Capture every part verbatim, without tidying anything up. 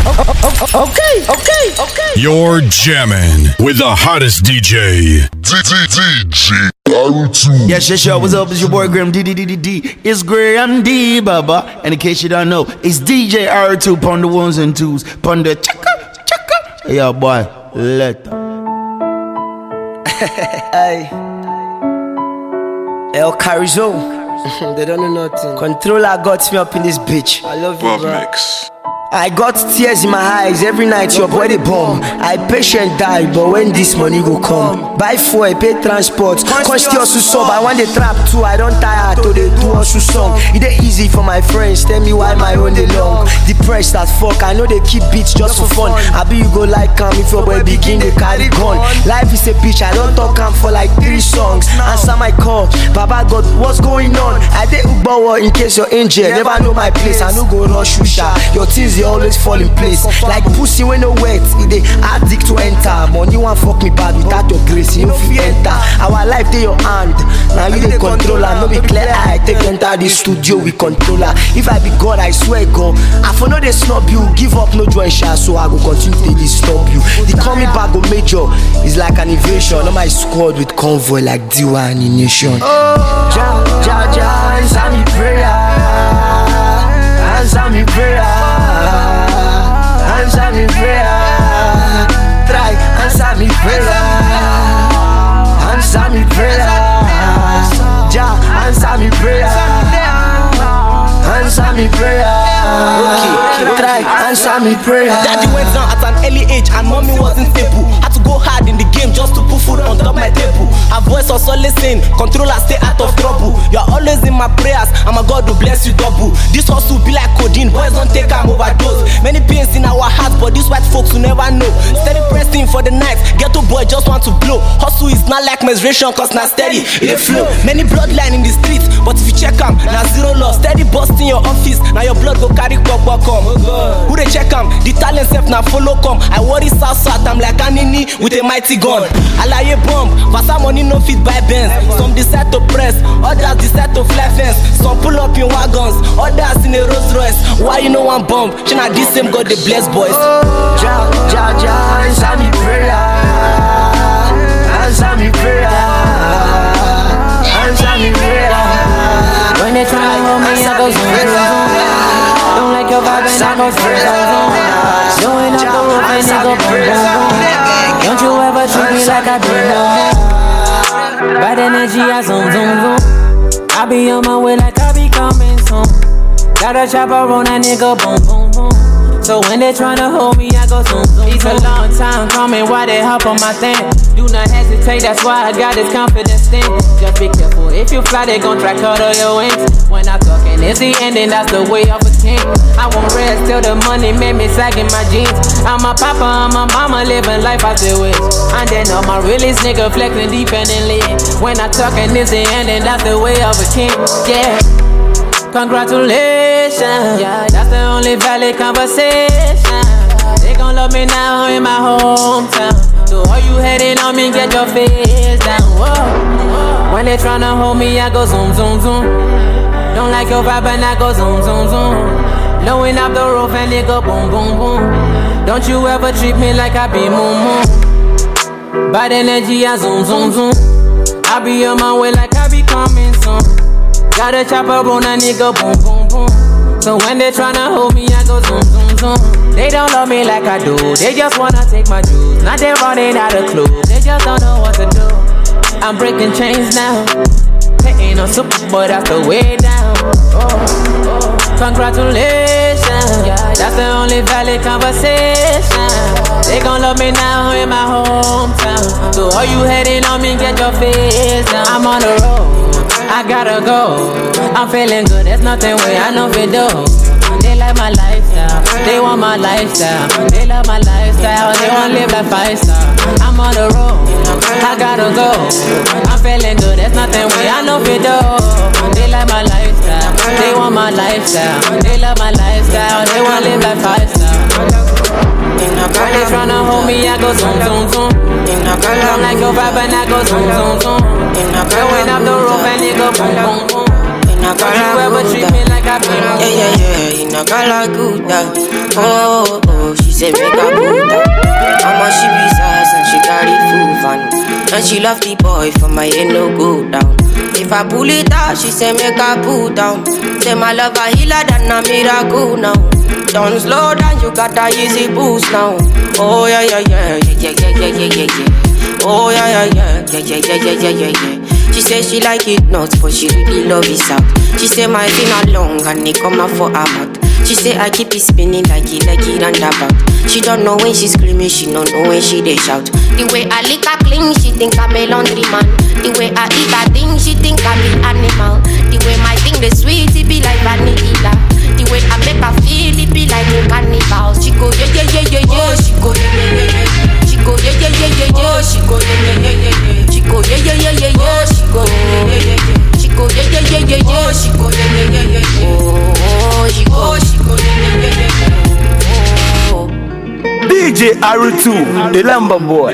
Okay, okay, okay. You're jamming with the hottest D J. D J R two. Yes, yes, yo, what's up? It's your boy Graham D D D D D. It's Graham D, Baba. And in case you don't know, it's D J R two, pon the ones and twos, pon the chaka, chaka. Hey, yo, boy, let Hey, El Carizo. They don't know nothing. Controller got me up in this bitch. I love you, Bob bro. Mix. I got tears in my eyes every night. Your body bomb. I patient die, but when this money go come, buy fuel, pay transport. Consti also sub. I want the trap too. I don't tire to the do also song. It ain't easy for my friends. Tell me why my own day long. Depressed as fuck. I know they keep beats just for fun. I be you go like calm if your boy begin they carry gun. Life is a bitch. I don't talk calm for like three songs. Answer my call. Baba God, what's going on? I did Ubawa in case you're injured. Never know my place. I no go rush Shusha. Your things they always fall in place. Like pussy when no wet. It they addict to enter. Money want fuck me bad without your grace. You feel enter. Our life they your hand. Now you the controller. No be clear I take enter the studio with controller. If I be God, I swear God. I for no they snub you. Give up no join share. So I go continue to disturb you. The coming back go major. It's like an invasion. On my squad with convoy like D one in nation. Oh, ja, ja, ja, answer me prayer. Answer me prayer. Answer me prayer. Try answer me prayer. Answer me prayer. Ja, answer me prayer. Answer me prayer. Okay, try answer me prayer. Daddy went down at an early age and mommy wasn't able. Had to go hard in the game just to put food on top my table. Her voice also listen, controller stay out of trouble. You're always in my prayers and my God will bless you double. This hustle be like codeine, boys don't take am overdose. Many pains in our hearts, but these white folks will never know. Steady pressing for the night, ghetto boy just want to blow. Hustle is not like menstruation, cause not steady, it flow. Many bloodline in the streets, but if you check am, now zero loss. Steady busting your office, now your blood go carry pop come. Who they check am? The talent self now follow come. I worry south south, I'm like an inni with a mighty gun. Alaye bomb, Vasa money no fit buy Benz. Some decide to press, others decide to fly fence. Some pull up in wagons, others in a Rolls Royce. Why you know one bomb? China this same God the bless boys. Ja, ja, ja, answer me prayer. Answer me prayer. Answer me prayer. When they try to hold me, I go zoom, zoom, zoom. Don't like your vibe and I go zoom, zoom, zoom. Going up the roof and they go boom, boom, boom. Don't you ever treat me like I do, no more. Bad energy, I zoom, zoom, zoom. I be on my way like I be coming soon. Got a chopper on that nigga, boom, boom, boom. So when they tryna hold me, I go zoom, zoom. It's a long time coming, why they hop on my thing? Do not hesitate, that's why I got this confidence thing. Just be careful, if you fly, they gon' try cut all your wings. When I talk and it's the ending, that's the way of a king. I won't rest till the money made me sagging my jeans. I'm a papa, I'm a mama, living life I still wish. And then I'm my realest nigga flexing dependently. When I talk and it's the ending, that's the way of a king. Yeah. Congratulations, yeah, that's the only valid conversation. They gon' love me now in my hometown. So all you hating on me, get your face down. Whoa. When they tryna hold me, I go zoom, zoom, zoom. Don't like your vibe and I go zoom, zoom, zoom. Blowing up the roof and they go boom, boom, boom. Don't you ever treat me like I be moon, moon. Bad energy, I zoom, zoom, zoom. I be on my way like I be coming soon. Got a chopper on a nigga, boom, boom, boom. So when they tryna hold me, I go zoom, zoom, zoom. They don't love me like I do, they just wanna take my juice. Now they running out of clues, they just don't know what to do. I'm breaking chains now. They ain't no super, but that's the way down. Oh, oh. Congratulations, that's the only valid conversation. They gon' love me now in my hometown. So all you hating on me, get your face down. I'm on the road, I gotta go. I'm feeling good, there's nothing way I know we do. They like my lifestyle, they want my lifestyle. They love my lifestyle, they want live like five star. I'm on the road, I gotta go. I'm feeling good, there's nothing way I know we do. They like my lifestyle, they want my lifestyle. They love my lifestyle, they want live like five star. When they tryna hold me, I go zoom, zoom, zoom. Don't like your vibe and I go zoom, zoom, zoom. Going up the roof and you go boom, boom, boom. Don't you ever treat me like I Yeah, yeah, yeah, you know, girl, good down. Oh, oh, she said, make her good down. Mama, she be sass and she carry full van. And she love the boy for my head no go down. If I pull it out, she say make her pull down. Say my love a healer than a miracle now. Don't slow down, you got that easy boost now. Oh yeah yeah yeah yeah yeah yeah yeah yeah yeah. Oh yeah yeah yeah yeah yeah yeah yeah yeah yeah yeah. She say she like it nuts, but she really love it out. She say my finger long and it come out for her mouth. She say I keep it spinning like it, like it and about. She don't know when she screaming, she don't know when she they shout. The way I lick her clean, she think I'm a laundry man. The way I eat her thing, she think I'm an animal. The way my thing the sweet, it be like vanilla. The way I make her feel, it be like a carnival. She go yeah yeah yeah yeah yeah. She go yeah yeah yeah yeah. She go yeah yeah yeah yeah yeah. She go yeah yeah yeah yeah yeah. She go yeah yeah yeah yeah yeah. She go yeah yeah yeah yeah yeah. She go yeah yeah yeah yeah yeah. She go yeah yeah yeah yeah yeah. Oh, she go, she go yeah yeah yeah yeah yeah. Oh. D J R two, the Lamba boy.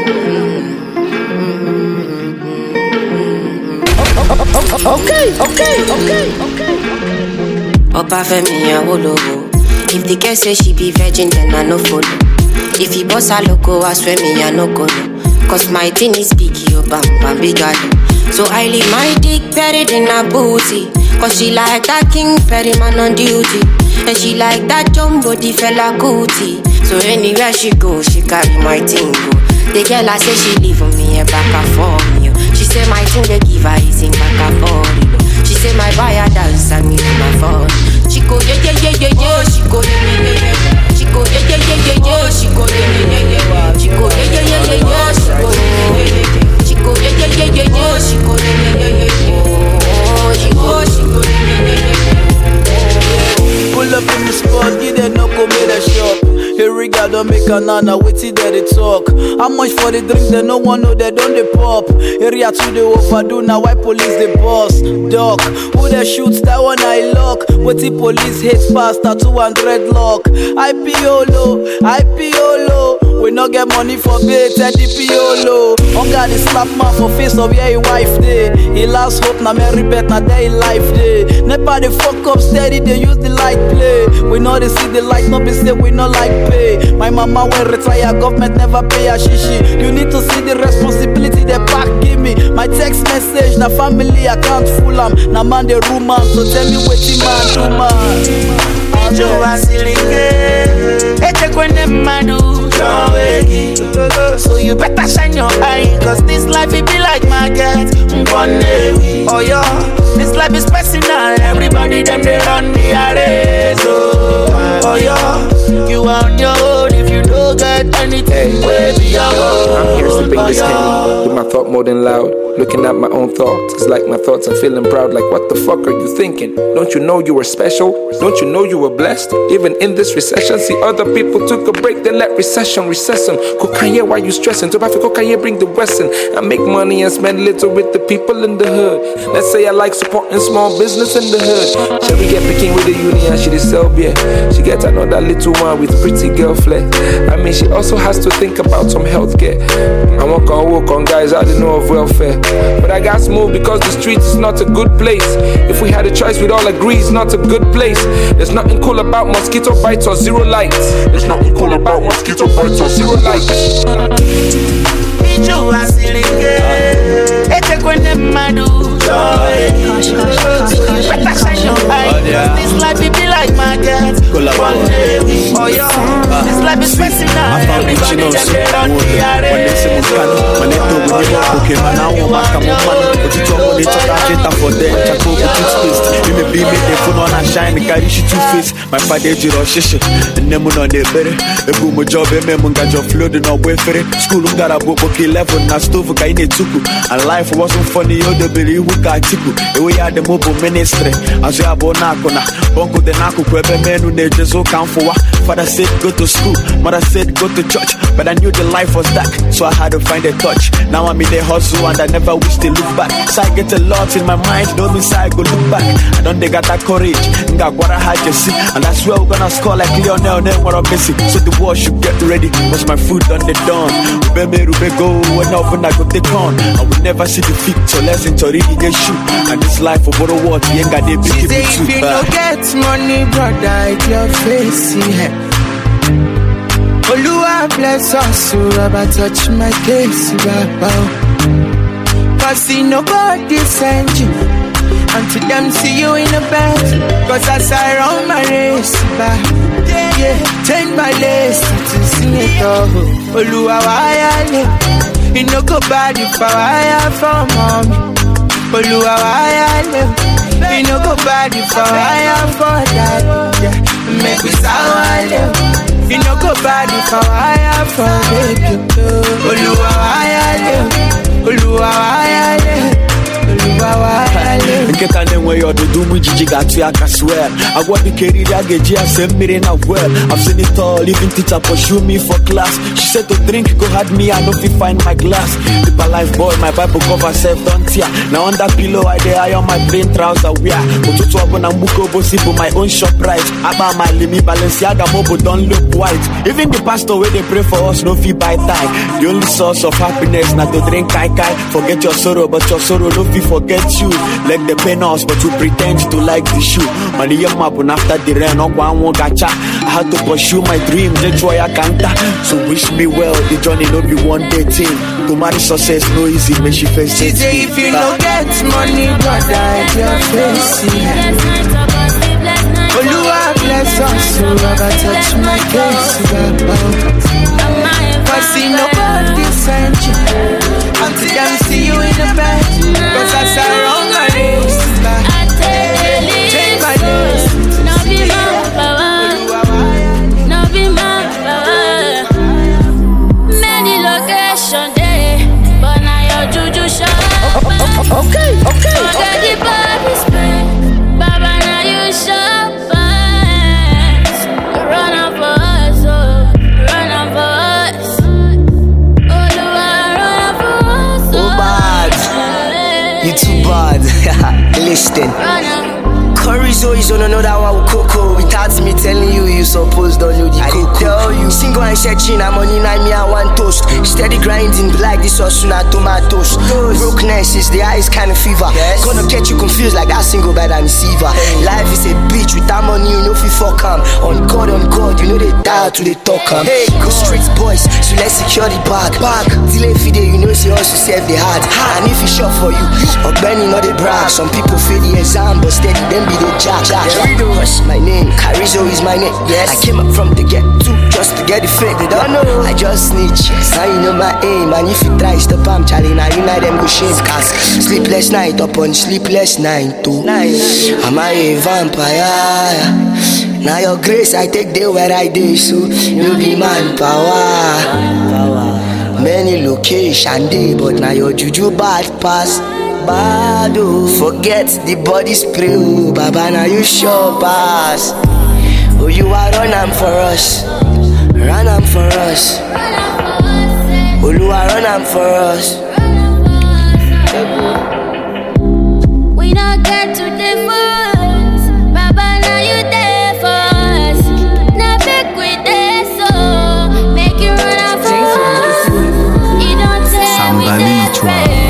Okay, okay, okay, okay. Opa Femi Awolowo. If the girl say she be virgin, then I no follow. If he boss a loco, I swear me I no go no. Cause my thing is big, yo bam bam big gado. So I leave my dick buried in her booty. Cause she like that King Perry man on duty. And she like that jumbo the fella cootie. So anywhere she go, she carry my thing go. The girl I say she leave me a back and for me. She say my thing they give her is in back and for me. She say my buyer dance and me in my phone. She go yeah yeah yeah yeah yeah. She go yeah yeah yeah yeah. She go yeah yeah yeah yeah yeah. She go yeah yeah yeah yeah. She go yeah yeah yeah yeah yeah. She go yeah yeah yeah yeah. She go yeah yeah yeah yeah yeah. She go yeah yeah yeah yeah yeah. Oh, she go, she go yeah yeah yeah yeah. Pull up in the spot, you there no go make a shop. Here we go, don't make a nana, wait till they talk. How much for the drink, they no one know they don't they pop. Area to the overdo, now why police the boss? Doc, who they shoots, that one I lock. What the police hits past, that two hundred lock. I P O low, I P O low. We no get money for bait, Teddy Piolo. On God, is slap man for face of yeah, he wife day. He last hope, na Mary bet, na day life day. Never the fuck up steady, they use the light play. We know they see the light, no be say we no like pay. My mama when retire, government never pay a shishi. You need to see the responsibility they back give me. My text message, na family account full am. Na man the room man, so tell me what you man do man. You are silly, ete kwende madu. So you better shine your eye, cause this life it be like market. Oh yeah, this life is personal. Everybody them they run the race. Oh, oh yeah, you are on your own if you don't get anything. Hey, be your own. I'm here sipping oh, this yeah. candy with my thought more than loud. Looking at my own thoughts, it's like my thoughts are feeling proud. Like what the fuck are you thinking? Don't you know you were special? Don't you know you were blessed? Even in this recession, see other people took a break, they let recession recess them. Kokanye, why you stressing? To buy for Kokanye, bring the Wesson. I make money and spend little with the people in the hood. Let's say I like supporting small business in the hood. Shall we get picking with the union? She did sell beer. She gets another little one with pretty girl flair. I mean, she also has to think about some healthcare. I walk on walk on guys, I don't know of welfare. But I got smooth because the streets is not a good place. If we had a choice, we'd all agree it's not a good place. There's nothing cool about mosquito bites or zero lights. There's nothing cool about mosquito bites or zero lights. You are silly, ete kwende madu. Better shine your eye, this life it be like market. Oh yeah, this life is personal. Everybody just get on the race. Okay, man, I want back a woman. But you talk about it, for them. Chaco, toothpaste. You may be made the phone on and shine. The guy, you two face. My father, you know, shish. The name on the better. The boom job, a memon got your flood and away for it. School got a book, okay, level, na stove, guy, need to. And life wasn't funny, you the belly who got tickle. The way I the mobile ministry. As you have on Nakona, Bongo the Naku, whoever men who they just so count for. Father said, go to school. Mother said, go to church. But I knew the life was dark, so I had to find a touch. Now I'm in the hustle and I never wish to look back. So I get put a lot in my mind, don't mean I go look back. I don't they got that courage, got what I had to see. And that's where we're gonna score like Lionel, then what I'm missing. So the war should get ready, cause my food done the dawn. Ube Ube go, when I when I go take on. I will never see defeat, so let's enjoy it, get shoot. And this life for what what, you ain't got the big people too. If you don't get money, brother, it's your face, yeah. Oluwa bless us, so Baba touch my case, Baba. Cause see nobody send you until them see you in the bed. Cause as I run my race, Baba, yeah, change my lace to sing it all. Oluwa wayale, you no go bad if I for mommy. Oluwa wayale, you no go bad if I for that. Yeah, make me sour. You no go bad if I for baby. Oluwa wayale, Oluwa wayale, Oluwa wayale. Get an way or the do with Gigi got to I swear. I want the carry that get G S M in a well. I've seen it all, even teacher pursue me for class. She said to drink, go had me, I know if you find my glass. Deep alive boy, my Bible cover self don't tear. Now on that pillow I dey eye on my brain trouser wear. But to talk on a muko bossy for my own shop price. About my limi Balenciaga mobo don't look white. Even the pastor where they pray for us no fee by time. The only source of happiness not to drink kai kai. Forget your sorrow, but your sorrow no fee forget you. Let the pain us, but you pretend to like the shoe. Money young mapun after the rain, no one won't gacha. I had to pursue my dream, that's why I can't. So wish me well, the journey no be one day thing. To marry success no easy, make she face it. She say if you no get money, brother, it's your face. Oluwa bless us, so Baba touch my case, Baba. Cause see nobody send you until them see you in the bed. Cause as I run my race, I take my days. No be my power, no be my power. Many locations there, but now your juju shop. Okay, okay. Forget the body spray, Baba now you shop. Run up for us, oh, run up for us. Oluwa, run up for us, oh. Oh, bad. You too bad. Listen. Chorizo is on another one with Coco. Without me telling you, you supposed don't know the I Coco. Tell you. Single and searching, I'm on in me and one toast. Steady grinding, like this or soon I tomatoes. Brokenness is the highest kind of fever. Yes. Gonna get you confused like that single by the receiver. Hey. Life is a bitch with that money, you know if you fuck em. On God, on God, you know they die to they talk em. Hey, go street boys, so let's secure the bag. Bag, delay fide, you know see also save the heart. And if it's short for you, or Benny not they brag. Some people fail the exam, but steady them be the jack. What's my name? Carizo is my name. Yes. I came up from the get to just to get the fake. They don't know. I just need checks. Now you know my aim. And if you try stop, I'm challenging. Now you know them go shame. Cause sleepless night upon sleepless night too. Am I a vampire? Now your grace I take day where I do. So you be man power. Many location day, but now your juju bad pass. Bad, oh. Forget the body spray, oh. Baba, now you sure pass. Oh, you are run am for us, run am for us. Oh, you are run am for us. We not get to the first, Baba, now you there for us. Now back with this, so make you run am for us. You don't tell me that way.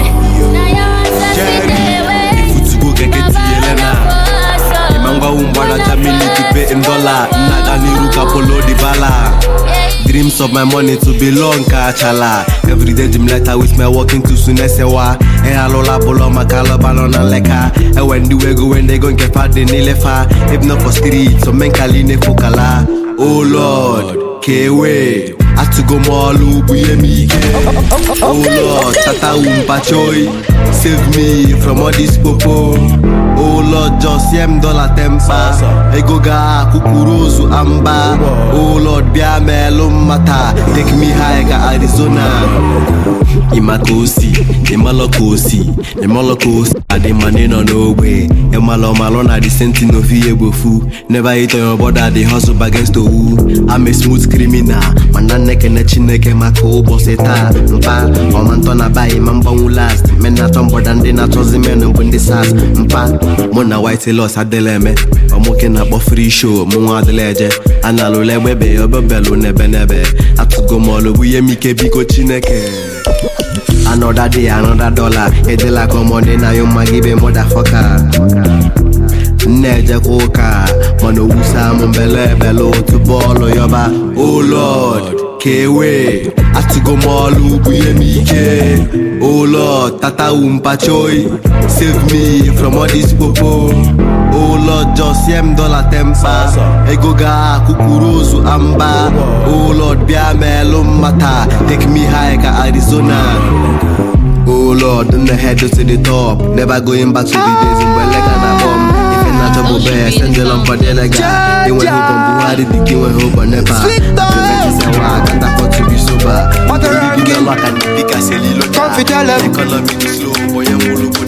Dreams of my money to belong kachala. Every day gym letter with my walking to sunesewa. E alola bolo makalo balona leka. E when the way go when they gon' get fat the nilefa. If not for street so men kaline fokala. Oh Lord, kewe. I to go malu buye mike. Oh Lord, tata umpa choy. Save me from all this popo. Oh Lord, just yem dollar tempa. Egoga kukuruzu amba. Oh Lord, bia melum mata. Take me high ka Arizona. Imakosi, imalokosi, imalokosi. Ade money no no way. Emalo malo na the sentinel fi ebofu. Never hit on your border, they hustle against the who. I'm a smooth criminal. Mana neke ne chineke maka ụbọchị taa. Mpa, ọma ntọ na bayi ma mgbanwu last. Men na tombo dan dị na tozi men mbụ ndị sas. Mpa, mụ na white loss adịla eme. Ọmụke na akpọ free show, mụ nwa adịla eje. Analụla egbebe ya obebelu nebe nebe. Atụgo m ọlụ bụ ihe m ike biko Chineke. Another day, another dollar. Edela komode na yo magibe motherfucker. Neje koka, mano usa mumbele belo to bolo yoba. Oh Lord, kewe, atigo malu buye mike. Oh Lord, tata umpa choy, save me from all this popo. Oh Lord, just yem dollar tempa. Egoga kukuruzu amba. Oh Lord, bia melum mata. Take me high ka Arizona. Oh Lord, in the head to the top. Never going back to the days in Belega na bomb. If you're not trouble bear, send the lump for the lega. They went hope on Buhari, the king went hope on Nepa. Prevent is a war, I can't afford to be sober. What a rap game. Economy is slow, boy, I'm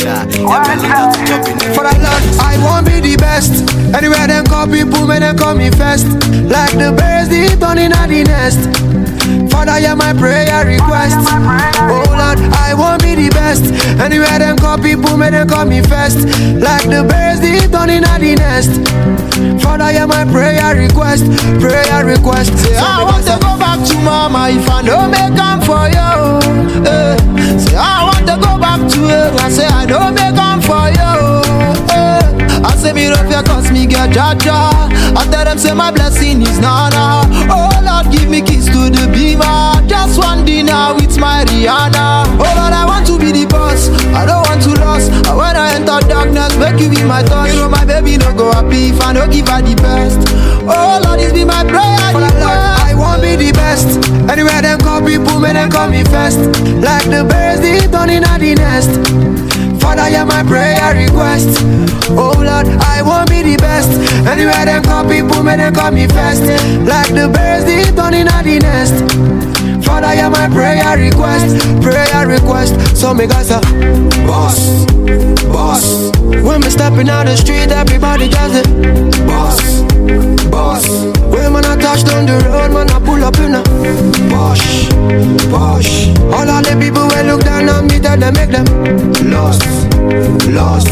for a lot, I won't be the best. Anywhere them call people, may them call me first. Like the birds, they turn in at the nest. Father, hear my prayer request. Oh Lord, I won't be the best. Anywhere them call people, may them call me first. Like the birds, they turn in at the nest. Father, hear my prayer request. Prayer request. Say, I want to go back to mama if I don't make come for you. Uh, say, I want to go back to her. I say, I don't make come for you. Uh, I say, me rough ya cause me get jaja. I tell them say my blessing is nana. Oh Lord, give me kiss to the beamer. Just one dinner with my Rihanna. Oh Lord, I want to be the boss. I don't want to lose. I when I enter darkness, make you be my touch. You know my baby no go happy if I don't give her the best. Oh Lord, this be my prayer. Lord, I won't be the best. Anywhere them call people, may them call me first. Like the birds, they turn in at the nest. Father, hear my prayer request. Oh Lord, I won't be the best. Anywhere them call people, may them call me first. Like the birds, they turn in at the nest. Father, hear my prayer request. Prayer request. So me guys say, boss, boss. When me stepping out the street, everybody just say, boss, boss. When man I touch down the road, man I pull up in a Bosh, bosh. All of the people will look down on me, tell them make them lost, lost.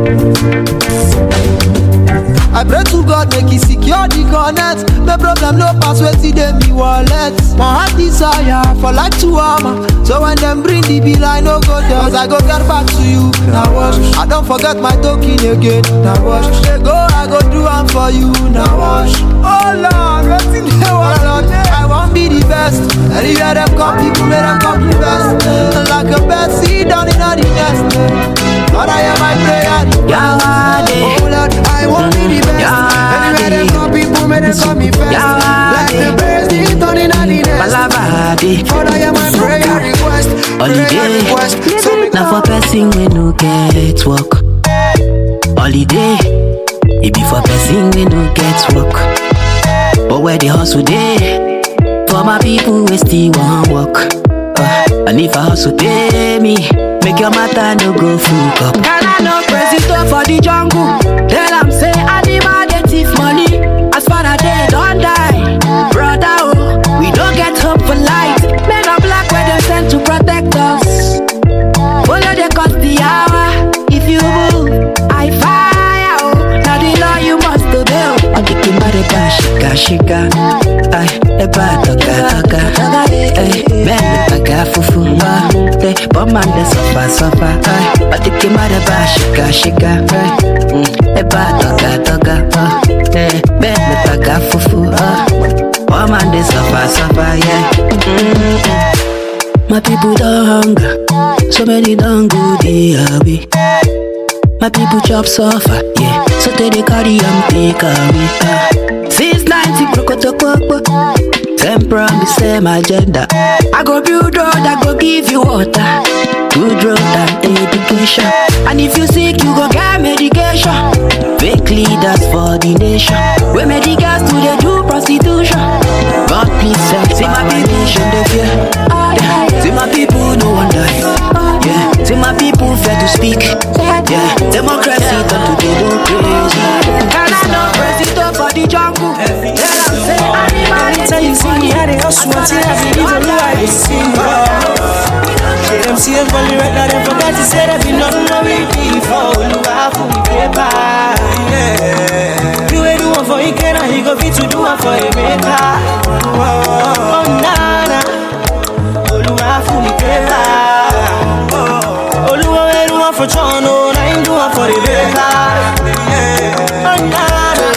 I pray to God make he secure the connect. The problem no pass where see them me wallet. My heart desire for like two armor. So when them bring the bill I no go there. Cause I go get back to you. Now wash. I don't forget my token again. Now wash. They go I go do am for you. Now wash. Oh Lord, what's in the world? I won't be the best. Anywhere them come people make them come the best. Like a bed seed down in the nest. Lord I hear my prayer. Oh Lord, I won't be the best. Anywhere them come people make them come me first. Like the birds they turn in the nest. Lord I hear my prayer request. Prayer request. Now for person we no get work. Holiday. It be for person we no get work. But where the hustle day? For my people we still want work. uh, And if I hustle pay me, make your matter no go fuck up. Can I no president for the jungle? Tell them say animal get thief money. As far as they don't die, brother oh, we don't get hope for light. Men are black where they sent to protect us. Follow the cost the hour. If you move, I fire oh. Now the law you must obey. I'm thinking about the bash, shika shika. Ay, eba toka toka. Ay, men taga fufu. Ay, but man de sofa sofa. Ay, I'm thinking about the bash, shika shika. Ay, eba toka toka. Ay, men taga fufu. Ay, but man de sofa sofa. Yeah. My people don't hunger, so many don't go the away. My people chop suffer, yeah. So they they carry and take away. Uh. Since ninety prokotokoko, same promise, same agenda. I go build road, I go give you water, good road and education. And if you sick, you go get medication. Fake leaders for the nation. We medicals to the do prostitution. God please send see my nation they fear. See my people no one die. Yeah, see my people fear to speak. Yeah, democracy turn to they go crazy. Can I know president for the jungle? Tell them say animal. how they hustle until I believe in who I sing. They them see us only right now, they forget to say that we nothing no we before. Look how for we paper. You ain't do one for you can and he go fit to do one for a maker. Oh nana, look how for we paper. Oh look how we do one for John, oh I ain't do one for the maker. Oh nana.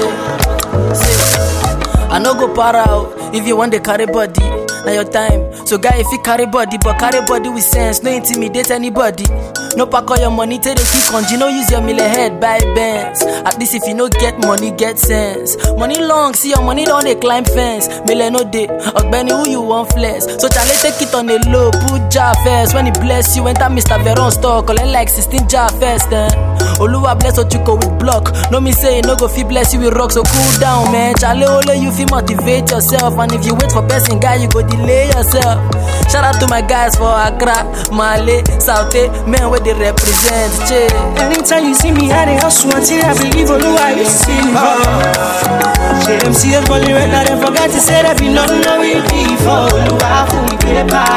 I no go para out if you want to carry body. Now your time. So guy, if you carry body, but carry body with sense, no intimidate anybody. No pack all your money, take the kick on. You know use your miller head, buy bands. At least if you no get money, get sense. Money long, see your money don't they climb fence. Miller no day, or Benny who you want flex. So Charlie take it on the low, put jar first. When he bless you, enter Mister Veron store, collect like sixteen jar first. Eh? Oluwa bless what you go with block. No me say no go feel bless you with rock, so cool down, man. Charlie only you feel motivate yourself, and if you wait for person guy, you go delay yourself. Shout out to my guys for Accra, Male, South, men where they represent. Che. Anytime you see me, I they hustle until I believe on who I sing. They them see us only right now, they forget to say that we nothing no we before. Look how for we paper.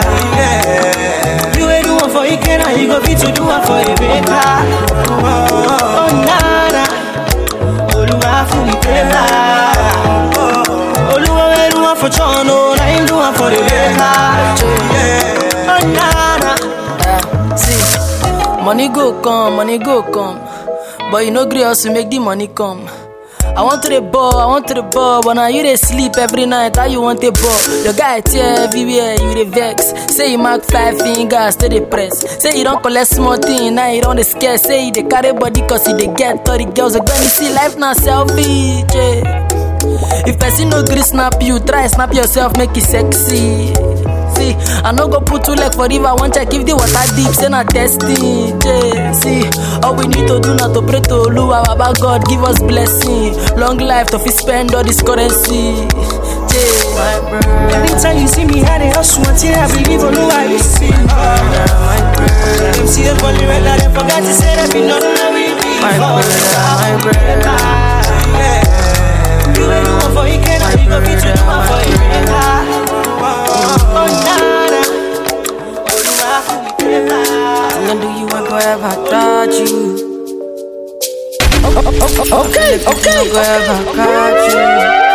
You ain't do one for you can and you go fit to do one for a maker. Oh nana, oh look how for we paper. Oh look how we do one for John, oh I ain't do one for the maker. Oh nana. See, money go come, money go come, but you no gree us to make the money come. I want to the ball, I want to the ball, but now you they sleep every night. How you want the ball? Your guy tear everywhere, you the vex. Say you mark five fingers to the press. Say you don't collect small thing, now you don't scare. Say you they carry body cause you they get thirty girls. Again, you see life now selfie. Yeah. If person no gree snap you, try snap yourself, make it sexy. See, I no go put two leg for river, one check if the water deep, say not testing. Yeah, see, all we need to do now to pray to Oluwa, Baba God give us blessing, long life to fit spend all this currency. Yeah, anytime you see me, I they hustle until I believe on who I sing. Them see us only right now, they forgot to say that we nothing no we before. My brother, you ain't do one for you can and you go fit to do one for you maker. When do you ever ever thought you? Okay, okay. Go ever catch you?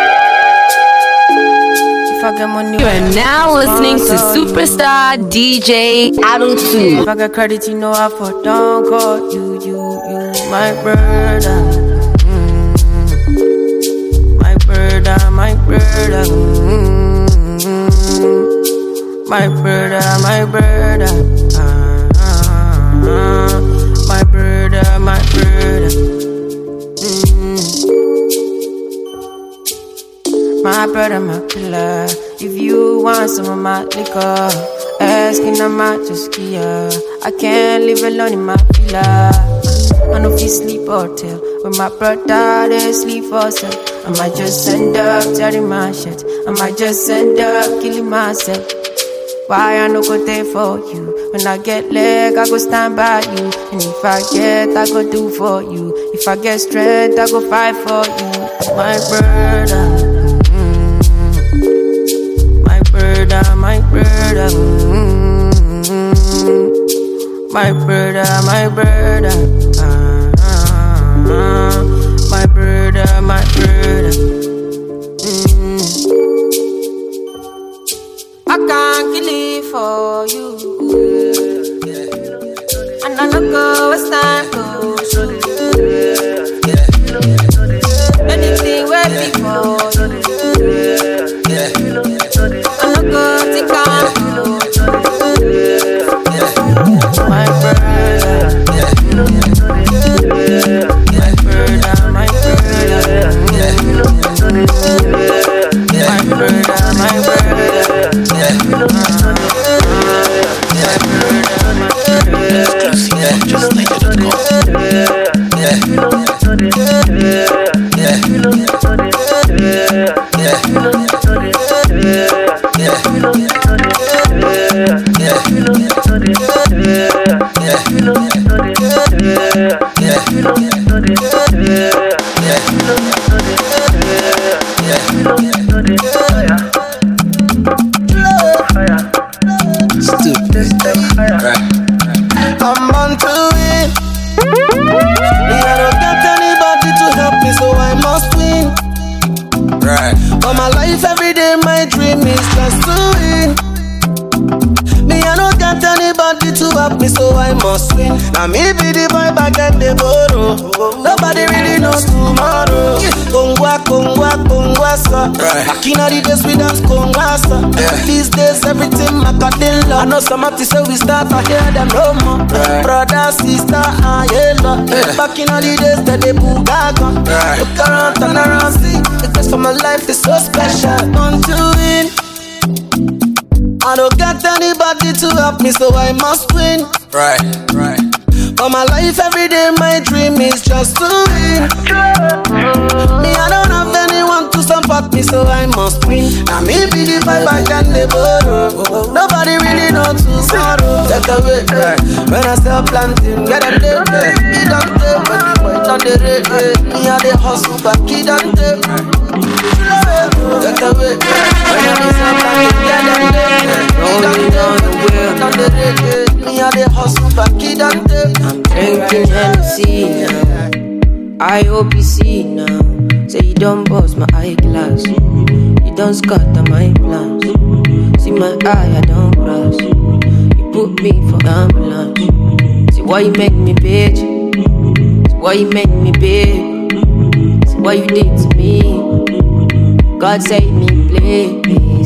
If I get money, you are now listening to superstar D J Adam two. If I get credit, you know I for don't call you, you, you, my brother, mm, my brother, my brother. Mm. My brother, my brother, uh, uh, uh, my brother, my brother. Mm. My brother, my killer. If you want some of my liquor, asking, I might just give ya. I can't live alone in my villa. I know if you sleep or tell. When my brother, they sleep for self. I might just end up tearing my shit. I might just end up killing myself. Why I no go there for you? When I get leg, I go stand by you. And if I get, I go do for you. If I get strength, I go fight for you. My brother, mm-hmm. My brother, my brother, mm-hmm. My brother, my brother, uh, uh, uh. My brother, my brother. Mm-hmm. I can't kill it for you, and I don't go as time goes. Anything where people do, I don't go think I'm my brother, my brother, my brother, my brother, my brother. my dream is just to win. Me, I don't get anybody to help me, so I must win. Now me be the boy back and the borrow. Nobody really knows tomorrow. Kongwa, Kongwa, Kongwa, sir. Back in the days we dance Kongwa, sir. These days everything Macadilla. I know some of say we start, I hear them no more. Brother, sister, ah, yeah. Back in the days that they bugaga. Look around, turn around, see. The best for my life is so special. Want to win. I don't get anybody to help me, so I must win. Right, right. For my life every day, my dream is just to win. Me, I don't have anyone to support me, so I must win. Now me be the vibe I can borrow. Nobody really knows tomorrow. Take away, right. When I sell planting, get a day, he don't take. When the boy on the red, me and the hustle back, he don't take. Take away, when I sell planting, get a day, he don't take. On the red, me and the hustle back, he don't take. I'm drinking Hennessy now. I hope you see now. Say you don't bust my eyeglass. You don't scatter my plans. See my eye, I don't cross. You put me for ambulance. See why you make me bitch. See why you make me bitch. See what you did to me. God save me, please.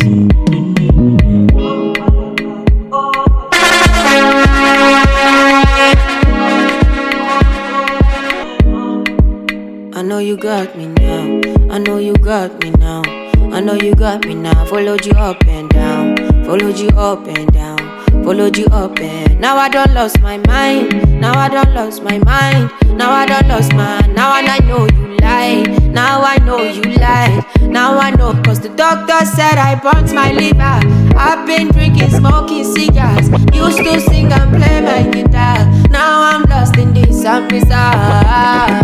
I know you got me now. I know you got me now. I know you got me now. Followed you up and down. Followed you up and down. Followed you up and now I don't lost my mind. Now I don't lost my mind. Now I don't lost my. Now I know you lied. Now I know you lied. Now I know, cause the doctor said I burnt my liver. I've been drinking, smoking cigars. Used to sing and play my guitar. Now I'm lost in this and bizarre.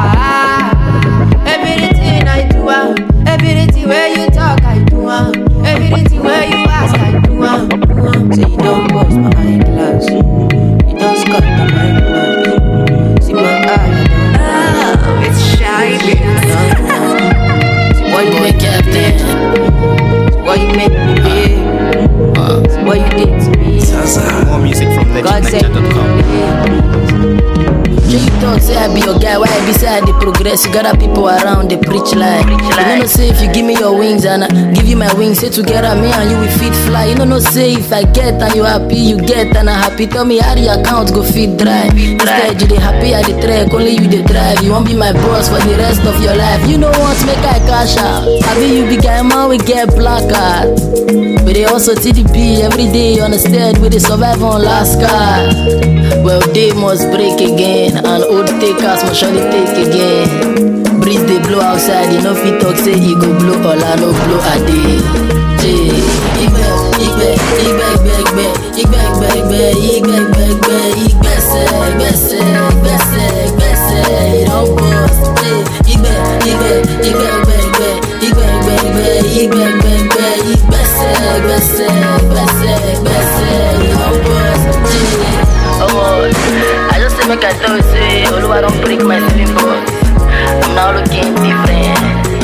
Everything I do, uh, everything where you talk, I do, uh, everything where you ask, I do, uh, do uh. Say you don't bust my eyeglass. You don't scut my eyeglass. See my eye, I don't. Oh, it's shy, see why you make it there? Why you make me big? Uh, what you did to me? More music from legend niger dot com. You talk say I be your guy, why I be say I dey progress? You got other people around, they preach like. You don't know say if you give me your wings and I give you my wings, say together me and you will fit fly. You don't know say if I get and you happy, you get and I happy. Tell me how the account go fit dry. Instead you dey happy at the track, only you dey drive. You won't be my boss for the rest of your life. You know what, make I cash out. I be you be guy man, we get black card. But they also T D P every day on the stead with the survive on last card. Well they must break again. And old takers must surely take again. Breeze they blow outside, you know if you talk say he go blow all I no blow a day. Hey, Igbe, Igbe, Igbe, Igbe, Igbe, Igbe, Igbe, Igbe, Igbe, Igbe, Igbe, Igbe, Igbe, Igbe, it all bust. Hey, Igbe, Igbe, Igbe, Igbe, Igbe, Igbe, Igbe, Igbe, Igbe, Igbe, Igbe, Igbe, Igbe, Igbe, it all bust. Oh, I just say make I tell you say, although I don't break my sleeping bones, I'm now looking different.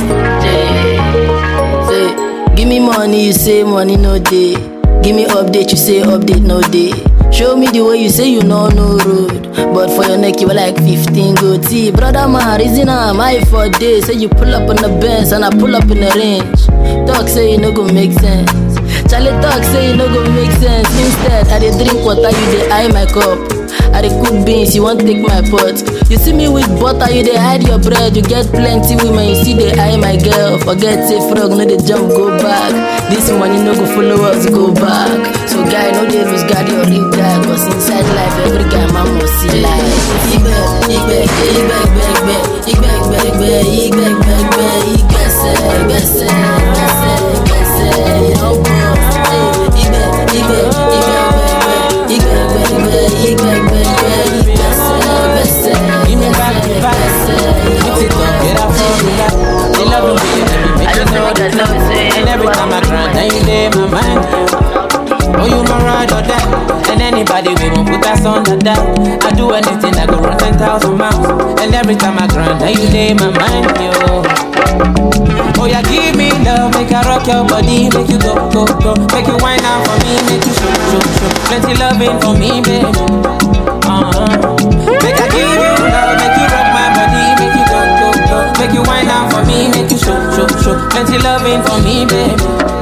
Yeah. Say, give me money, you say money no day. Give me update, you say update no day. Show me the way you say you know no road, but for your neck you were like fifteen goatee. Brother man, reason I'm high for days. Say you pull up on the Benz and I pull up in the range. Talk say you no go make sense. Charlie talk say you no go make sense. Instead, I dey drink water, you dey eye my cup. I dey cook beans, you want take my pot. You see me with butter, you dey hide your bread. You get plenty women, you see they eye my girl. Forget say frog, no dey jump, go back. This money no go follow us, go back. So guy, no dey lose guard your real guy. Cause inside life, every guy man must see life. Igbe, Igbe, Igbe, Igbe, Igbe, Igbe, Igbe, Igbe, Igbe, Igbe, Igbe, se, Igbe, se, Igbe, se, Igbe, se, it all bust. Igbe, Igbe, Igbe, Igbe, Igbe, Igbe, Igbe, Igbe, Igbe, Igbe, se, Igbe, se, Give me back, give me back. Put it up, get up for me back. They love the way you make me know that love is it. And every time I cry, now you lay my mind. Oh, you my ride or die. And anybody we won't put us focus on the doubt. I do anything, I go run ten thousand miles. And every time I grind, now you lay my mind, yo. Oh yeah, give me love, make I rock your body, make you go, go, go. Make you whine out for me, make you show, show, show. Plenty loving for me, baby. Uh-huh. Make I give you love, make you rock my body, make you go, go, go. Make you whine out for me, make you show, show, show. Plenty loving for me, baby.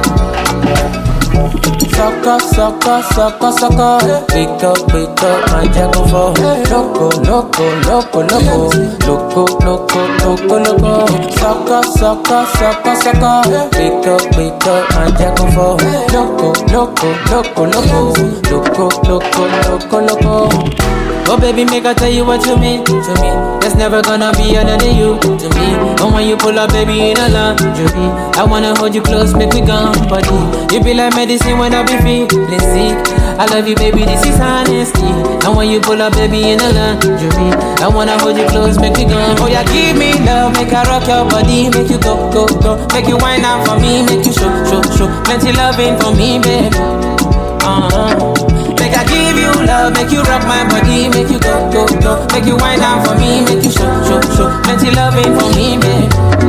Sucker, sucker, sucker, sucker. Wake up, wake up, my jackal for loco, loco, loco, loco, loco, loco, loco, loco. Sucker, sucker, sucker, sucker. Wake up, wake up, my jackal for loco, loco, loco, loco, loco, loco, loco, loco. Oh baby, make I tell you what you mean to me. There's never gonna be another you to me. And when you pull up, baby, in a lingerie, I wanna hold you close, make me gum body. You be like medicine when I be feeling sick. I love you, baby, this is honesty. And when you pull up, baby, in a lingerie, I wanna hold you close, make me gum. Oh yeah, give me love, make I rock your body, make you go, go, go. Make you whine out for me, make you show, show, show. Plenty loving for me, baby. Uh-huh. Make I give you love, make you rock my body, make you go, go, go. Make you whine down for me, make you show, show, show. Plenty loving for me, babe.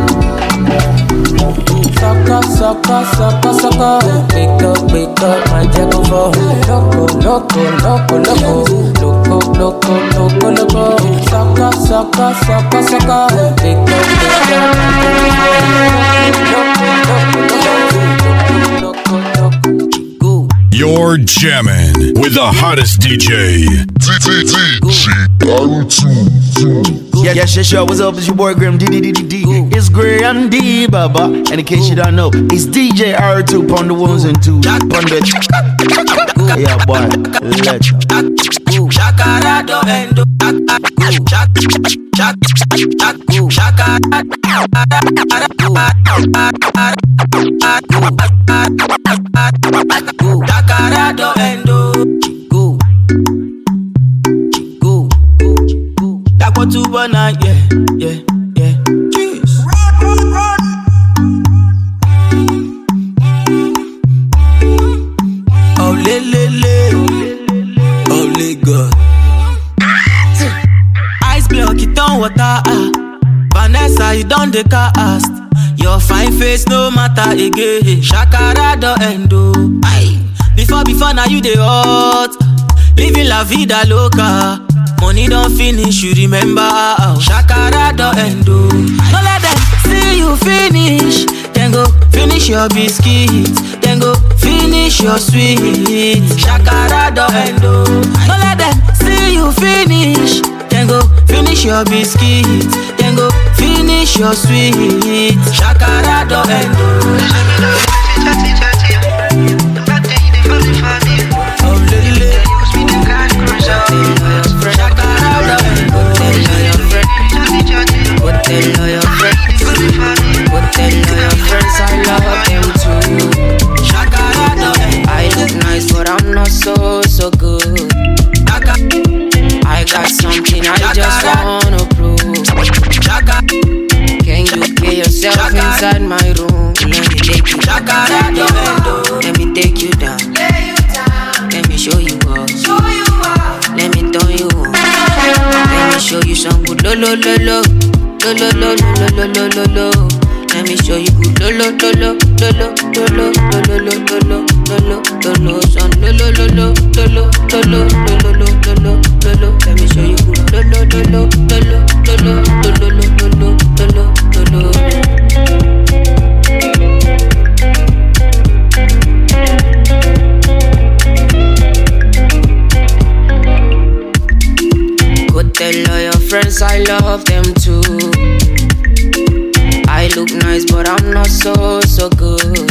Sucker, sucker, sucker, sucker. Wake up, wake up, my jackal for loco, loco, loco, loco, loco, loco, loco, loco. Sucker, sucker, sucker, sucker. Wake up, wake up, my jackal for loco, loco, loco, loco. You're jamming with the hottest D J. D J Aru two. Yeah, yeah, sure, sure. What's up? It's your boy Grim D D D D D. It's Graham D, Baba. And in case you don't know, it's D J Aru two on the ones and two. On the yeah, boy. Let's go. Shakarado endo. Shakarado endo. Go. Go. That what to banana, yeah, yeah, yeah. Jeez. Oh le le le. Oh le God. Ice block it on water. Ah. Vanessa, you done the cast. Your fine face no matter again. Shakarado endo. Aye. Before before now you the hot. Living la vida loca. Money don't finish, you remember. Shakarado endo. No let them see you finish. Then go finish your biscuits. Then go finish your sweet. Shakarado endo. No let them see you finish. Then go finish your biscuits. Then go finish your sweet. Shakarado endo. Oh lady, Shakarado endo. But tell all your friends. But tell all your friends I love them too. Shakarado endo. I look nice but I'm not so so good. I got something I just wanna prove. Can you get yourself inside my room? Let me take you down. Let me take you down. Let me show you up. Let me turn you on. Let me show you some good lo lo lo lo lo lo lo lo lo lo lo. Let me show you good lo lo lo lo lo lo lo lo lo lo lo lo lo lo lo son lo lo lo lo lo lo lo lo lo lo lo lo lo. Let me show you good lo lo lo lo lo lo lo lo lo lo lo lo lo. Go tell all your friends I love them too. I look nice but I'm not so so good.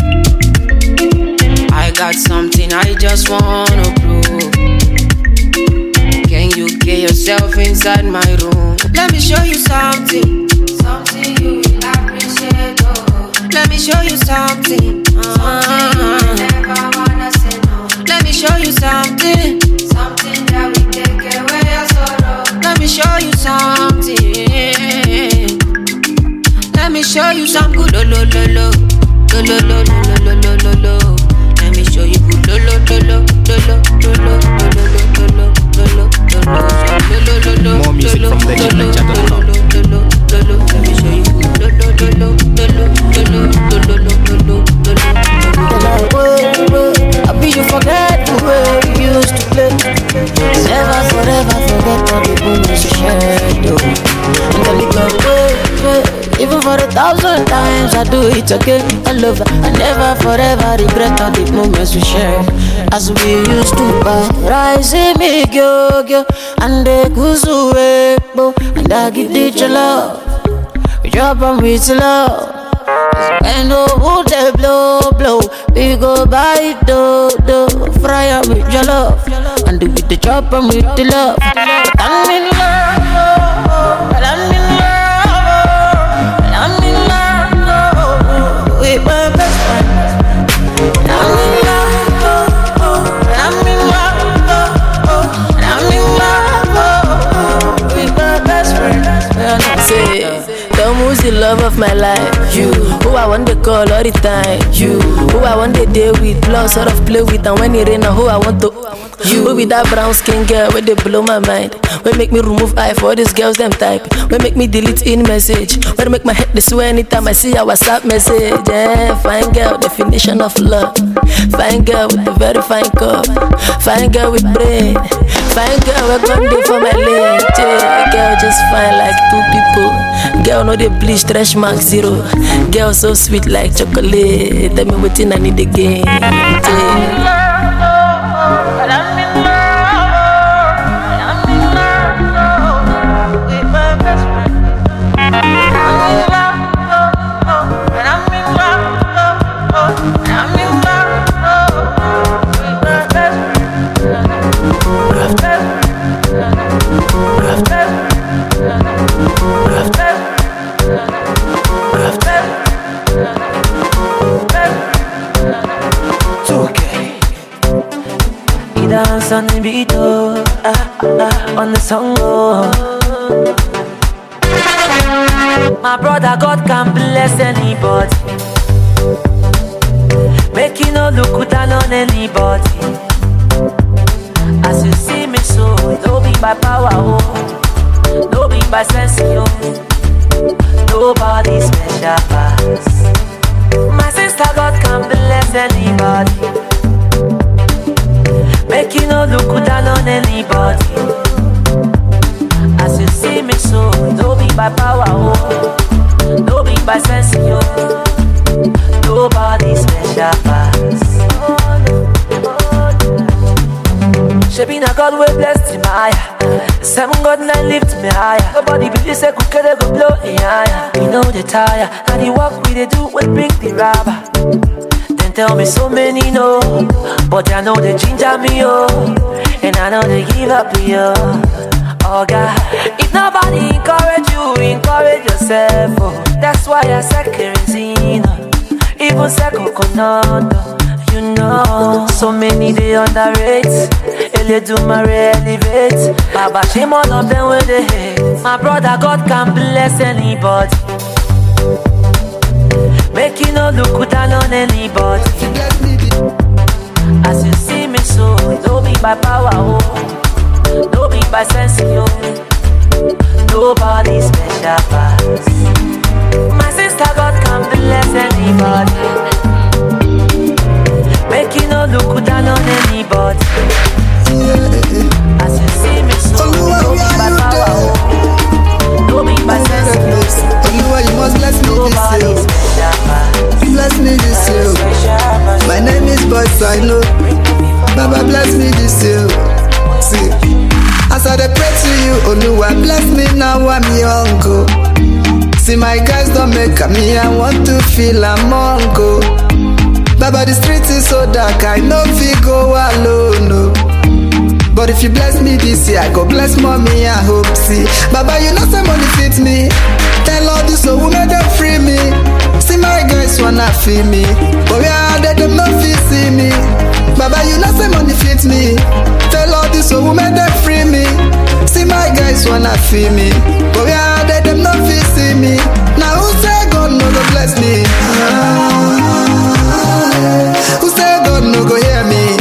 I got something I just wanna prove. Can you get yourself inside my room? Let me show you something. Something you will appreciate. Oh. Let me show you something. Uh-huh. Something you never wanna say no. Let me show you something. Something that will take away your sorrow. Let me show you something. Let me show you some good lo lo lo lo lo lo lo lo lo lo lo. Let me show you good lo lo lo lo lo lo lo lo lo lo lo lo. it again, all over. I never forever regret all the moments we shared as we used to buy. Rise me go go and the kuzu ebo and I give it your love. We drop and with love. And no who they blow blow, we go buy do do fry up with your love and do with the drop and with the love. I'm in love, I'm in love, I'm in love with my best friend. I'm in love, I'm in love, I'm in love with my best friend. Say, tell me who's the love of my life. You, who I want to call all the time. You, who I want to deal with, plus sort of play with, and when it rain, who I want to. You, who with that brown skin girl, where they blow my mind. Where make me remove eye for these girls them type. Where make me delete in message. Where make my head this way anytime I see a WhatsApp message. Yeah, fine girl, definition of love. Fine girl with a very fine cup. Fine girl with brain. Fine girl, we're gonna do for my lane. Yeah, girl just fine like two people. Girl no they bleach, stretch mark zero. Girl so sweet like chocolate. Tell me what I need again. Yeah. On the beat, oh, ah, ah, on the song, oh. My brother, God can bless anybody. Make you no look down on anybody. As you see me so, no be by power, oh. No be by sense, oh. Nobody special pass. My sister, God can bless anybody. Make you no look down on anybody. As you see me so, no be by power, oh. No be by sense, oh. Nobody special pass. She be na God will bless me higher. Seven God nine lift me higher. Nobody believe say could get go blow me higher. We know the tire and the work we they do will bring the rubber. Tell me so many no, but I know they ginger me, oh. And I know they give up to you, oh God. If nobody encourage you, encourage yourself, oh. That's why I said kerosene, even second coconut, you know. So many they underrate, they do my elevate. Baba shame all of them when they hate. My brother God can bless anybody. Make you no look down on anybody. As you see me so, no be by power, oh. No be by sense, oh. Nobody special pass. My sister God can bless anybody. Make you no look down on anybody. As you see me so, no be by power, oh. No be by sense, oh. You must bless me this year. Bless me this year. My name is Boys I know. Baba bless me this year. See, as I pray to you, Oluwa bless me now I'm your uncle. See my guys don't make me, I want to feel among go. Baba the street is so dark, I know we go alone. No. But if you bless me this year, I go bless mommy, I hope. See, Baba, you know some money fit me. Tell all this so women them free me. See my guys wanna feel me, but we are dead, them not feel see me. Baba, you know some money fit me. Tell all this so women them free me. See my guys wanna feel me, but we are dead, them not feel see me. Now who say God no go bless me? Ah, who say God no go hear me?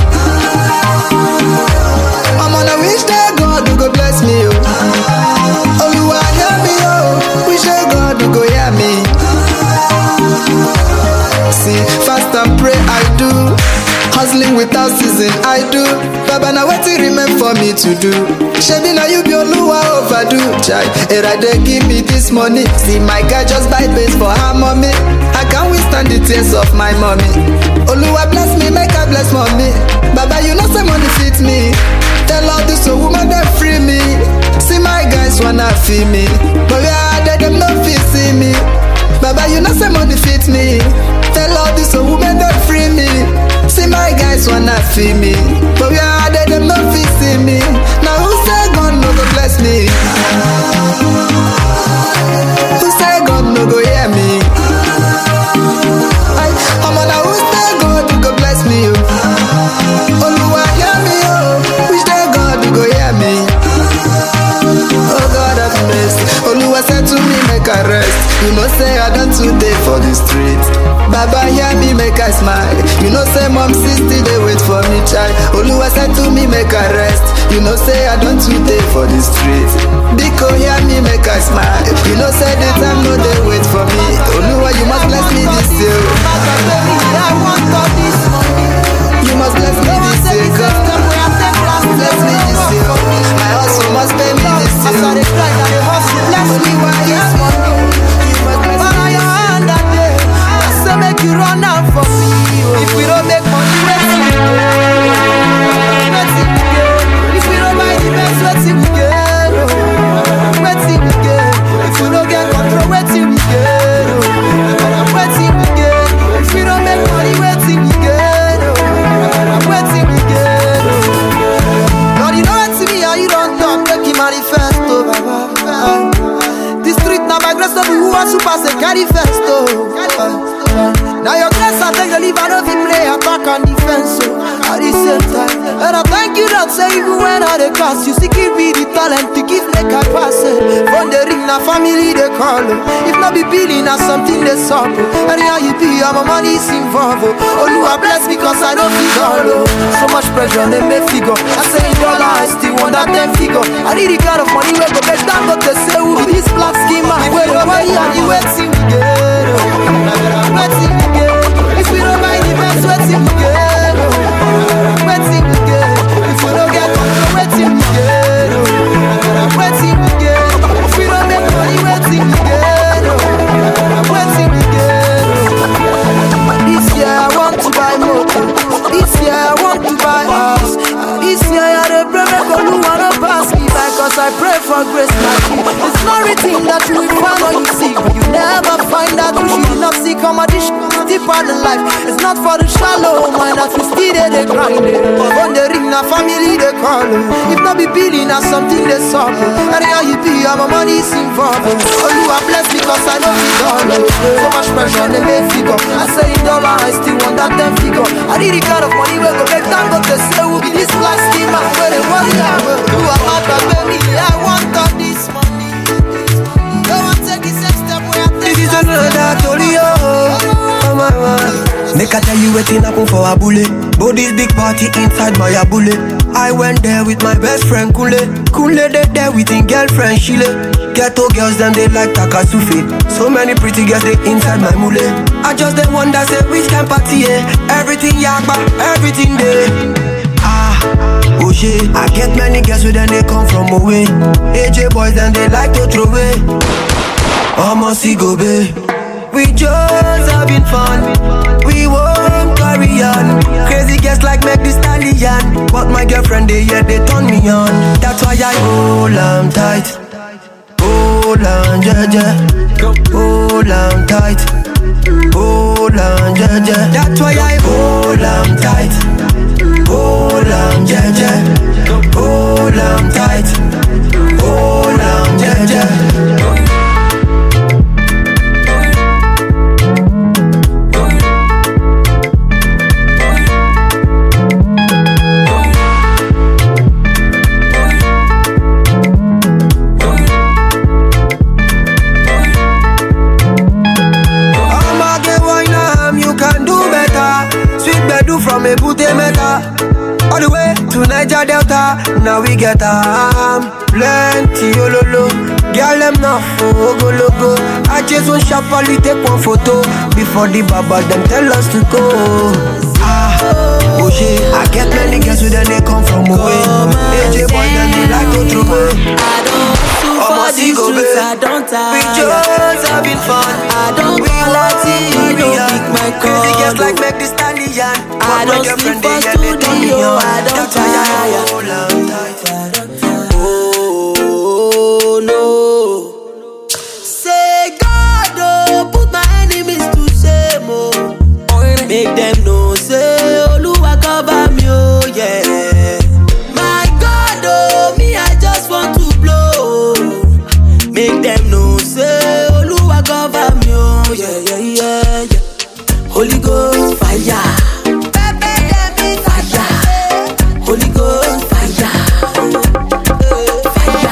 I'm on a wish that God will go bless me, oh. Oluwa hear me, oh. Wish that God will go hear me. See, fast and pray I do. hustling without season, I do. Baba, now what you remain for me to do? Shebi now you be Oluwa overdo. Chai, Erade give me this money. See my guy just buy base for her mommy. I can't withstand the tears of my mommy. Oluwa bless me, make her bless mommy. Baba, you know say money fit me. Tell all this so woman that free me. See my guys wanna feel me, but we are dead, them no fit see me. Baba, you know say money fit me. Tell all this so woman that free me. See my guys wanna feel me, but we are dead, them no fit see me. Now who say God no go bless me? Who say God no go hear me? I, I'm on a who say God no go bless me? Oh, Oluwa hear me, oh. Which day God no go hear me? Oh God have mercy. Oluwa said to me, make I rest. You know say I done today for the street. Baba hear me, make I smile. You know say mom sixty they wait for me, child. Oluwa said to me, make I rest. You know say I done today for the street. Biko hear me, make I smile. You know say the time no they wait for me. Oluwa you must bless me this year. I want all this money. You must bless me this year, God. Bless me this year. My hustle must pay me this year. Bless me why this money. But I hand that day. I say make you run out for me. If we don't make money, let's see we get. Let's see we get. If we don't buy the best, let's see we get. Let's see we get. If we don't get control, let's see we get. Let's see we get. If we don't make money, let's see we get. Let's see we get. God, you know what to me, how you don't talk, make you manifest, oh, Baba. The street now my grace of who are super say carry first, oh. Now your grace I take the leave, I don't play attack and defense, so at the same time. And I thank you that say even when I the cost, you still give me the talent to give make I pass it. From the ring, now family they call it. If not be billing, now something they suffer. Anyhow you be, I'm a money is involved. Oh, you are blessed because I don't figure, oh. So much pressure, they make figure. I say in dollar, I still want that ten figure. I need the kind of money where go make down, but they say who be this black schema. Where the money and you wait till we get, oh. Wait till we get. If we don't buy the best, wait till we get, oh. Wait till we get. If we don't get control, wait till we get, oh. Wait till we get. If we don't make money, wait till we get, oh. Wait till we get, oh. This year I want to buy motor. This year I want to buy house. This year I had a pray make Oluwa no pass me by, cause I pray for grace like you. It's not written that you will find when you seek, but you never find out you should not seek. Come on, this deeper than life. It's not for the shallow mind that we still there they grind it. On the ring now family they call it. If not be billing now something they solve it. Anyhow you be, I'm a money is involved. Oh you are blessed because I know it all. So much pressure they make figure. I say in dollar I still want that ten figure. I need the kind of money where go make time, but they say will be this black schema. Where they worry about. You are my baby, I want all this money. Don't want to take the same step where I take. This is another story, oh my man. Make I tell you waiting happen for a bullet. But this big party inside my bullet. I went there with my best friend Kule. Kule they there with his girlfriend Shile. Ghetto girls them they like Takasufi. So many pretty girls they inside my mule. I just they wonder say which kind party eh? Everything yakba, everything there. Ah, oh shit. I get many girls with them they come from away. A J boys then they like to throw away. Almost go babe. We just having fun. We won't carry on. Crazy guests like make the stallion. But my girlfriend they yeah they turn me on. That's why I hold on tight. Hold on jaja. Hold on tight. Hold on jaja. That's why I hold on tight. Hold on jaja. Hold on tight. Hold on jaja. From a booty meta all the way to Niger Delta. Now we get um plenty ololo. Girl them now for go logo. I just want sharply take one photo before the baba them tell us to go. Ah, oh don't sleep for studio, I don't tire. Oh no. Say God, oh, put my enemies to shame, oh. Make them know, say Oluwa cover me, oh yeah. My God, oh, me I just want to blow. Make them know, say Oluwa cover me, oh yeah, yeah, yeah, yeah. Holy Ghost fire, fire. Holy Ghost fire, fire.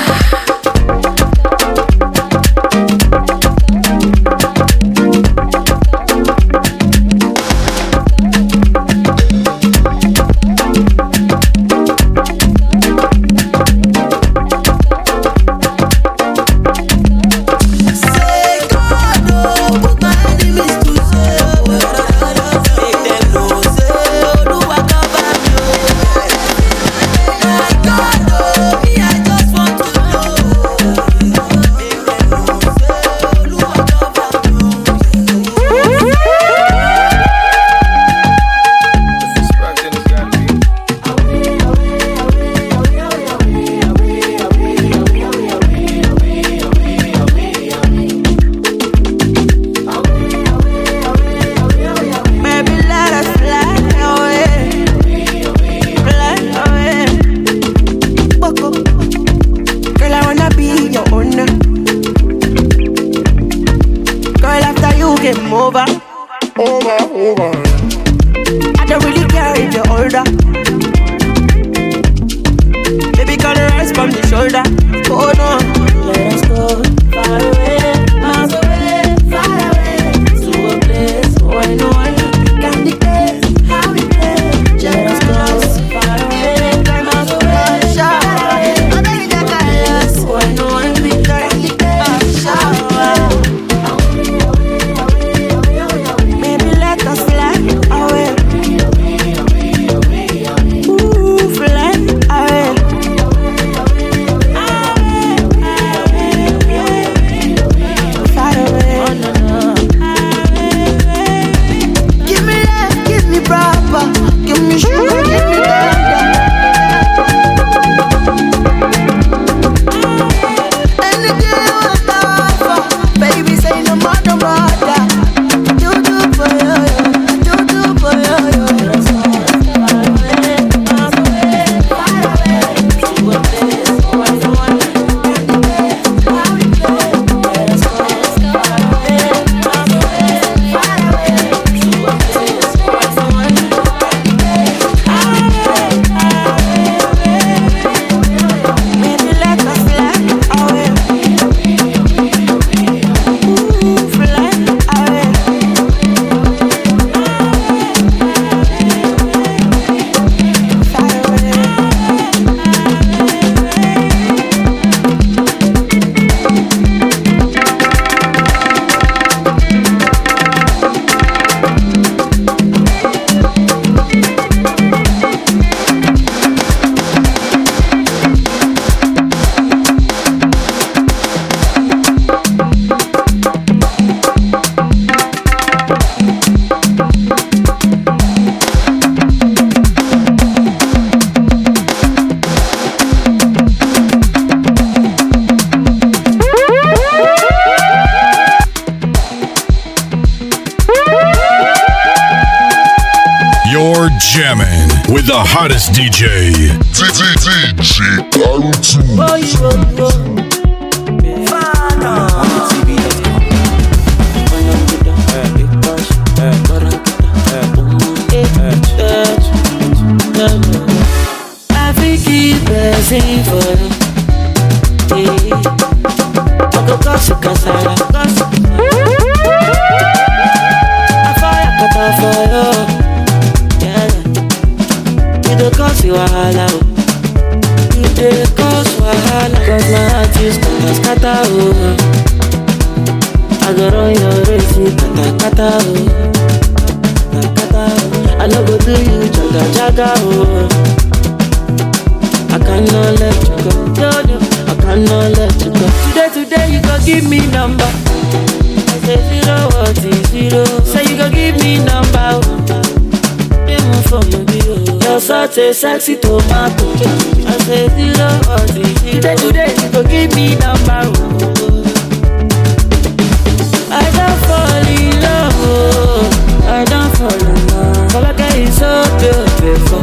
Jamming with the hottest D J. D J I think keep blessing for you. I go gossip, gossip, gossip. I fire, cut for you. You cause you wahala, you dey cause wahala. Cause my heart is gonna scatter, oh. I go run your race, kata kata, oh. Kata kata, oh. I no go do you jaga jaga, oh. I cannot let you go, no no, I cannot let you go. Today today you go give me number. I say zero what is zero. Say you go give me number, oh. for me. You're such a sexy tomato. I said, you know what it is. Today, today, you go give me number one. I don't fall in love. I don't fall in love. All I get is so beautiful.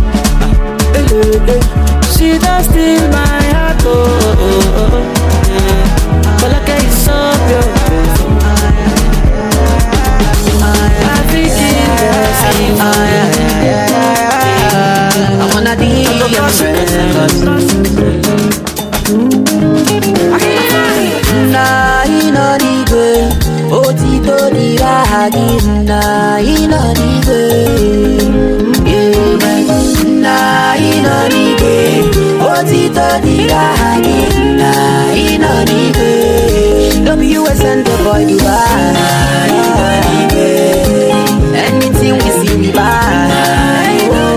She don't steal my heart. Oh, yeah. All I get is so beautiful. I think it's I wanna be your friend. Na ina nigwe, otito diragi. Na ina nigwe, na ina nigwe, otito diragi. Na ina nigwe, don't be you a center boy Dubai. Na ina nigwe, anything we see we buy.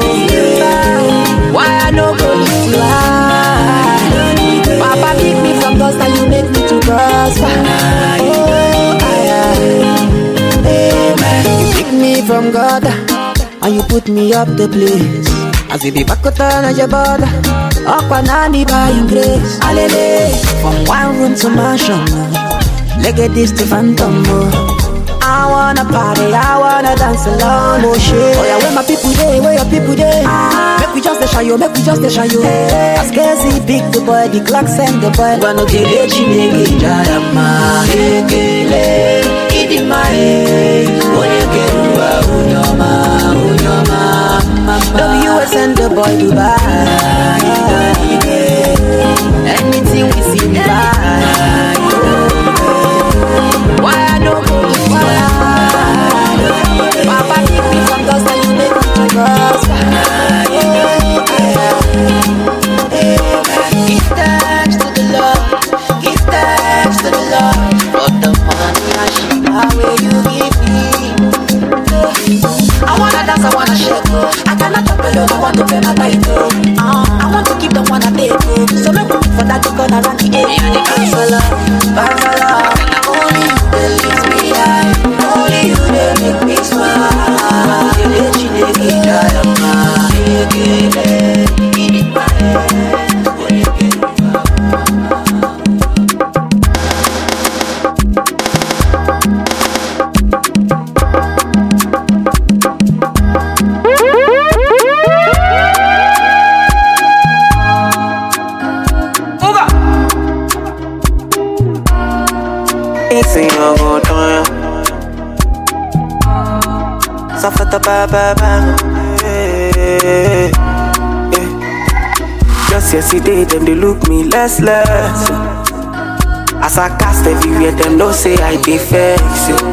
Why I no go to lie? Papa pick me from dust and you make me to prosper. Oh, aye, aye. Amen. You pick me from God and you put me up the place. As we be back on your border, up and on the by your grace. Alele, from one room to mansion, leg it this to phantom. I wanna party, I wanna dance alone, oh shit. Oh yeah, where my people dey, where your people dey? Ah. Make we just dey show you, make we just dey show you. Hey. As Casey pick the boy, the clock send the boy. Gonna get it, chineke, jayama, ekele, idima, eh. Onye keruwa, unyoma, unyoma, mama. Don't you send the boy Dubai? Anything we see, we buy. Why I don't go to fire? Papa pick me from dust and you make me to prosper. Give thanks to the Lord, give thanks to the Lord for the money and shit where you give me. I wanna dance, I wanna shake, I cannot jump alone, I want to pay my title. uh, I want to keep the one I take, so make me for that to go around the area. The Bafala, Bafala, only you that leads me high, only you that make me smile. You let you take it out of my head, give it my head, when you get it. Safata ba ba ba. Just yesterday, them they look me less less. As I cast everywhere, them no say I be fake.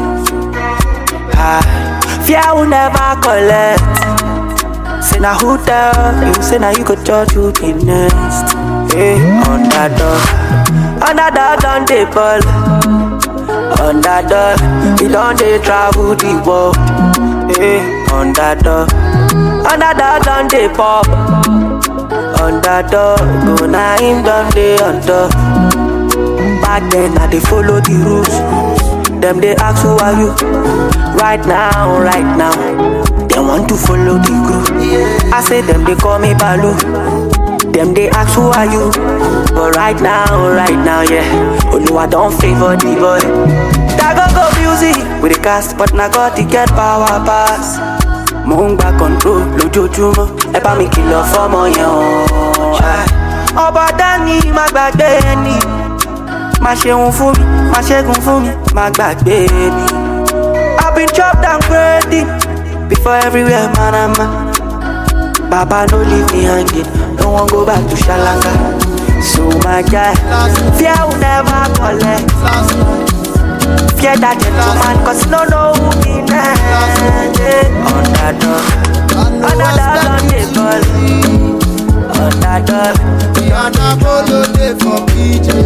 Ah, fear will never collect. Say now who tell you? Say now you could judge who be next. Hey, on that door, on that door, don't they ball. On that door, we don't they travel the world. Hey, on that door, on that door, don't they pop. On that door, go now him done they on top. Back then, I they follow the rules. Them they ask who are you? Right now, right now, they want to follow the group. I say them they call me Balu. Them they ask who are you? But right now, right now, yeah, only I don't favor the boy. That go go music with the cast, but now got to get power pass. Mungba control, lójoojúmọ́, ẹ bá mi kìlọ̀ fọ́mọ yẹn o. Ọba dání má gbàgbé ẹni, má ṣeun fún mi, má ṣẹ́gun fún mi, má gbàgbé mi. I've been chopped and graded before everywhere manama. Baba no leave me hanging, no one go back to Shalanga. So my guy, fear will never collect. Fear that gentleman, cause no know who be next. On that door, on that door, on the ball. On that door, and I follow day for P J.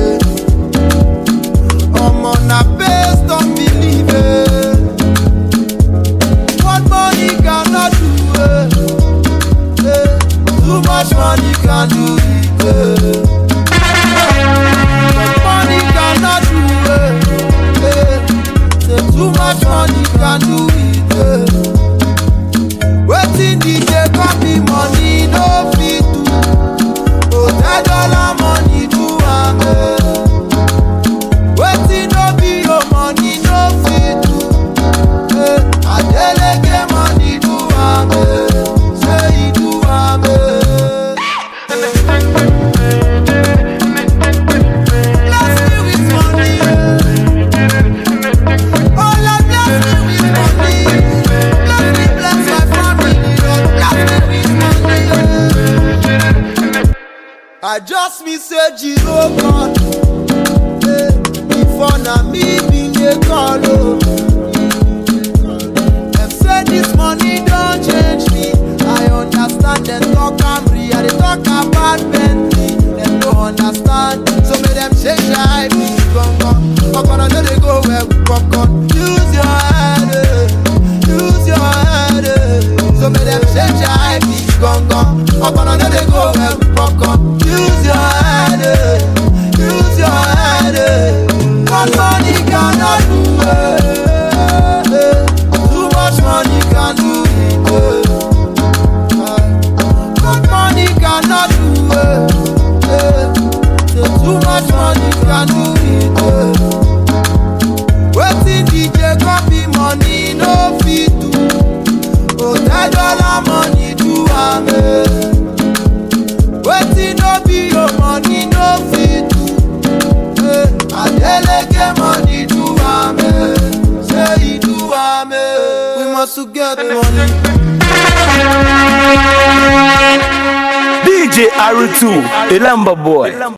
I'm on a base, don't believe it. What money cannot do it. Eh. Too much money can do it. Eh. What money cannot do it. Eh. Say too much money can do it. Eh. Waiting the I just me say Jiro God. Hey, before na me bin dey call oh. Them say this money don't change me. I understand them talk Camry, I dey talk about Bentley. Them don't understand, so make them change their I P. Gone gone, Okona no dey go where we popcorn. Use your head, eh. Use your head, eh. So make them change their I P. Gone gone, Okona no dey go where we popcorn. Use your head, eh. Use your head, eh. What money cannot do, eh. eh. Too much money can do it, eh. What money cannot do, eh. eh. Too much money can do it, eh. Waiting D J copy money no fit do. Oh, that dollar money do am, eh. Waiting no be your money no fit do. Eh, Adeleke money do am, eh. Say he do am, eh. We must to get money. D J Aru two, the Lamba boy.